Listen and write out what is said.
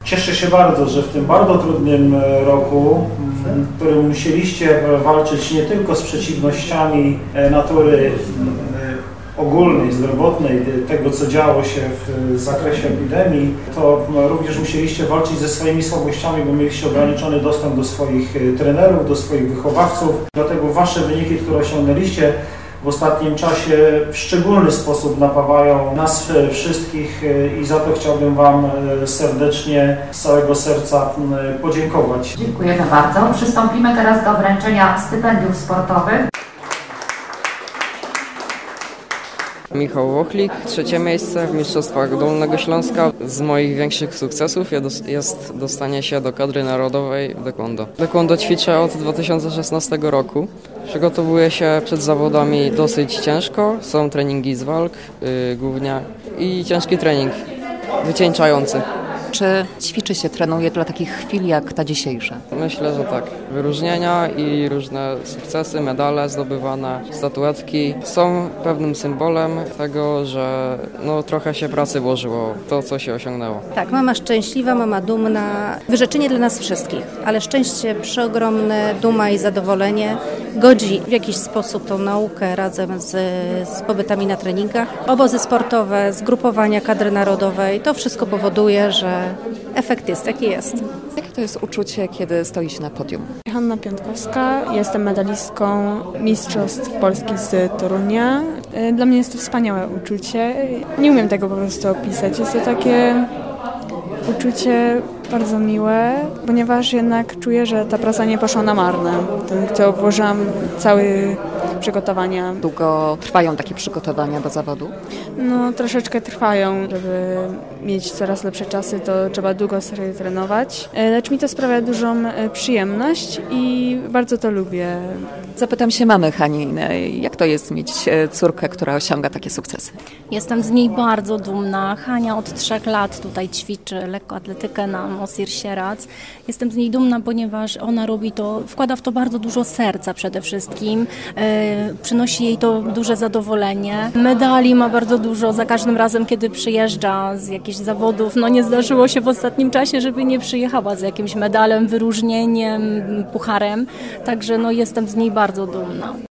Cieszę się bardzo, że w tym bardzo trudnym roku, w którym musieliście walczyć nie tylko z przeciwnościami natury ogólnej, zdrowotnej, tego co działo się w zakresie epidemii, to również musieliście walczyć ze swoimi słabościami, bo mieliście ograniczony dostęp do swoich trenerów, do swoich wychowawców. Dlatego wasze wyniki, które osiągnęliście w ostatnim czasie w szczególny sposób napawają nas wszystkich i za to chciałbym wam serdecznie, z całego serca podziękować. Dziękujemy bardzo. Przystąpimy teraz do wręczenia stypendiów sportowych. Michał Wochlik, 3. miejsce w Mistrzostwach Dolnego Śląska. Z moich większych sukcesów jest dostanie się do kadry narodowej w taekwondo. Taekwondo ćwiczę od 2016 roku. Przygotowuję się przed zawodami dosyć ciężko. Są treningi z walk głównie i ciężki trening wycieńczający. Czy ćwiczy się, trenuje dla takich chwil jak ta dzisiejsza? Myślę, że tak. Wyróżnienia i różne sukcesy, medale zdobywane, statuetki są pewnym symbolem tego, że trochę się pracy włożyło w to, co się osiągnęło. Tak, mama szczęśliwa, mama dumna. Wyrzeczenie dla nas wszystkich, ale szczęście przeogromne, duma i zadowolenie. Godzi w jakiś sposób tą naukę razem z pobytami na treningach. Obozy sportowe, zgrupowania kadry narodowej, to wszystko powoduje, że efekt jest jaki jest. Jakie to jest uczucie, kiedy stoi się na podium? Hanna Piątkowska, jestem medalistką Mistrzostw Polski z Torunia. Dla mnie jest to wspaniałe uczucie. Nie umiem tego po prostu opisać. Jest to takie uczucie bardzo miłe, ponieważ jednak czuję, że ta praca nie poszła na marne. To włożyłam cały przygotowania. Długo trwają takie przygotowania do zawodu? Troszeczkę trwają. Żeby mieć coraz lepsze czasy, to trzeba długo sobie trenować. Lecz mi to sprawia dużą przyjemność i bardzo to lubię. Zapytam się mamy Hani, jak to jest mieć córkę, która osiąga takie sukcesy? Jestem z niej bardzo dumna. Hania od 3 lat tutaj ćwiczy lekkoatletykę na Mosir Sieradz. Jestem z niej dumna, ponieważ ona robi to, wkłada w to bardzo dużo serca przede wszystkim. Przynosi jej to duże zadowolenie. Medali ma bardzo dużo za każdym razem, kiedy przyjeżdża z jakichś zawodów. Nie zdarzyło się w ostatnim czasie, żeby nie przyjechała z jakimś medalem, wyróżnieniem, pucharem. Także jestem z niej bardzo dumna.